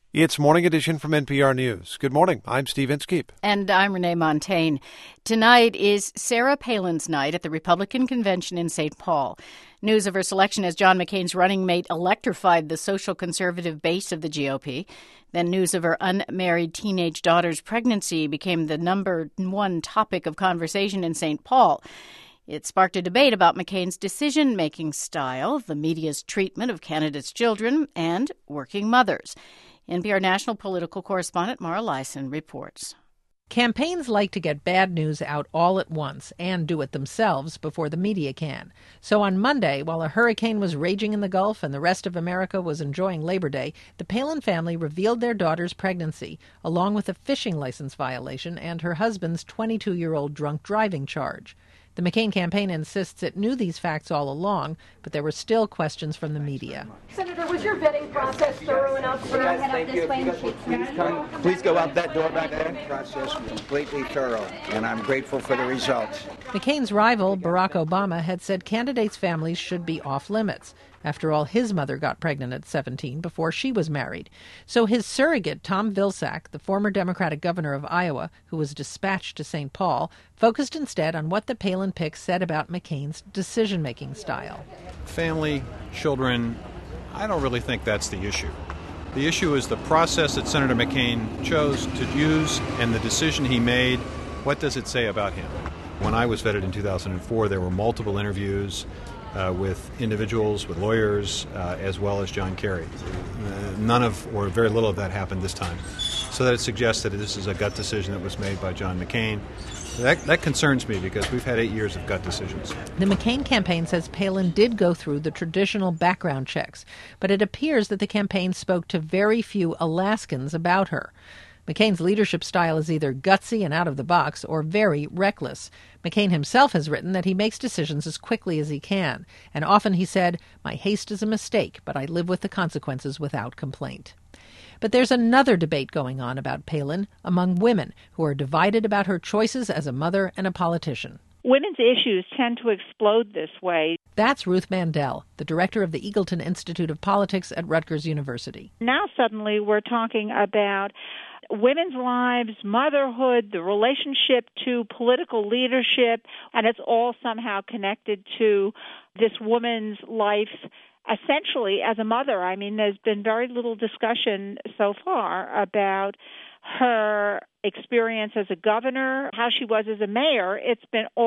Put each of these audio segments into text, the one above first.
It's Morning Edition from NPR News. Good morning. I'm Steve Inskeep. And I'm Renee Montagne. Tonight is Sarah Palin's night at the Republican Convention in St. Paul. News of her selection as John McCain's running mate electrified the social conservative base of the GOP. Then news of her unmarried teenage daughter's pregnancy became the number one topic of conversation in St. Paul. It sparked a debate about McCain's decision-making style, the media's treatment of candidates' children, and working mothers. NPR national political correspondent Mara Liasson reports. Campaigns like to get bad news out all at once and do it themselves before the media can. So on Monday, while a hurricane was raging in the Gulf and the rest of America was enjoying Labor Day, the Palin family revealed their daughter's pregnancy, along with a fishing license violation and her husband's 22-year-old drunk driving charge. The McCain campaign insists it knew these facts all along, but there were still questions from the media. Senator, was your vetting process thorough enough for head up this way? Please go out that door back there. Process completely thorough, and I'm grateful for the results. McCain's rival, Barack Obama, had said candidates' families should be off limits. After all, his mother got pregnant at 17 before she was married. So his surrogate, Tom Vilsack, the former Democratic governor of Iowa, who was dispatched to St. Paul, focused instead on what the Palin pick said about McCain's decision-making style. Family, children, I don't really think that's the issue. The issue is the process that Senator McCain chose to use and the decision he made. What does it say about him? When I was vetted in 2004, there were multiple interviews with individuals, with lawyers, as well as John Kerry. None of, or very little of that happened this time. So that it suggests that this is a gut decision that was made by John McCain. That concerns me because we've had 8 years of gut decisions. The McCain campaign says Palin did go through the traditional background checks, but it appears that the campaign spoke to very few Alaskans about her. McCain's leadership style is either gutsy and out of the box or very reckless. McCain himself has written that he makes decisions as quickly as he can, and often he said, "My haste is a mistake, but I live with the consequences without complaint." But there's another debate going on about Palin among women who are divided about her choices as a mother and a politician. Women's issues tend to explode this way. That's Ruth Mandel, the director of the Eagleton Institute of Politics at Rutgers University. Now suddenly we're talking about women's lives, motherhood, the relationship to political leadership, and it's all somehow connected to this woman's life essentially as a mother. I mean, there's been very little discussion so far about her experience as a governor, how she was as a mayor. It's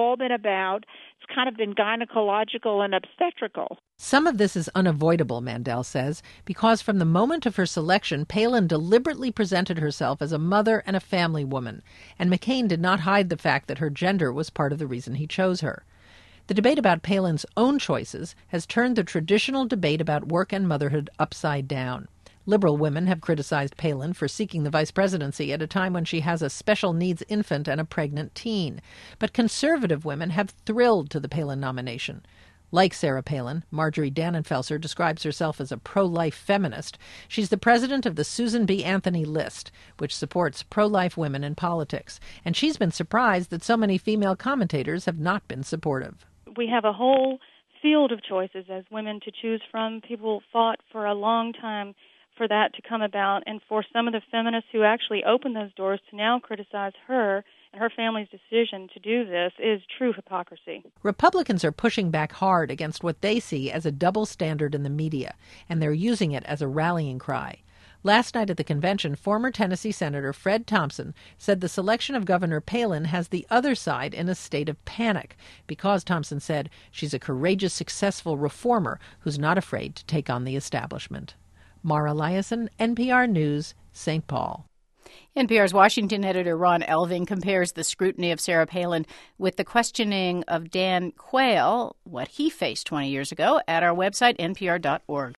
kind of been gynecological and obstetrical. Some of this is unavoidable, Mandel says, because from the moment of her selection, Palin deliberately presented herself as a mother and a family woman, and McCain did not hide the fact that her gender was part of the reason he chose her. The debate about Palin's own choices has turned the traditional debate about work and motherhood upside down. Liberal women have criticized Palin for seeking the vice presidency at a time when she has a special needs infant and a pregnant teen. But conservative women have thrilled to the Palin nomination. Like Sarah Palin, Marjorie Dannenfelser describes herself as a pro-life feminist. She's the president of the Susan B. Anthony List, which supports pro-life women in politics. And she's been surprised that so many female commentators have not been supportive. We have a whole field of choices as women to choose from. People fought for a long time for that to come about, and for some of the feminists who actually opened those doors to now criticize her and her family's decision to do this is true hypocrisy. Republicans are pushing back hard against what they see as a double standard in the media, and they're using it as a rallying cry. Last night at the convention, former Tennessee Senator Fred Thompson said the selection of Governor Palin has the other side in a state of panic because, Thompson said, she's a courageous, successful reformer who's not afraid to take on the establishment. Mara Liasson, NPR News, St. Paul. NPR's Washington editor Ron Elving compares the scrutiny of Sarah Palin with the questioning of Dan Quayle, what he faced 20 years ago, at our website, npr.org.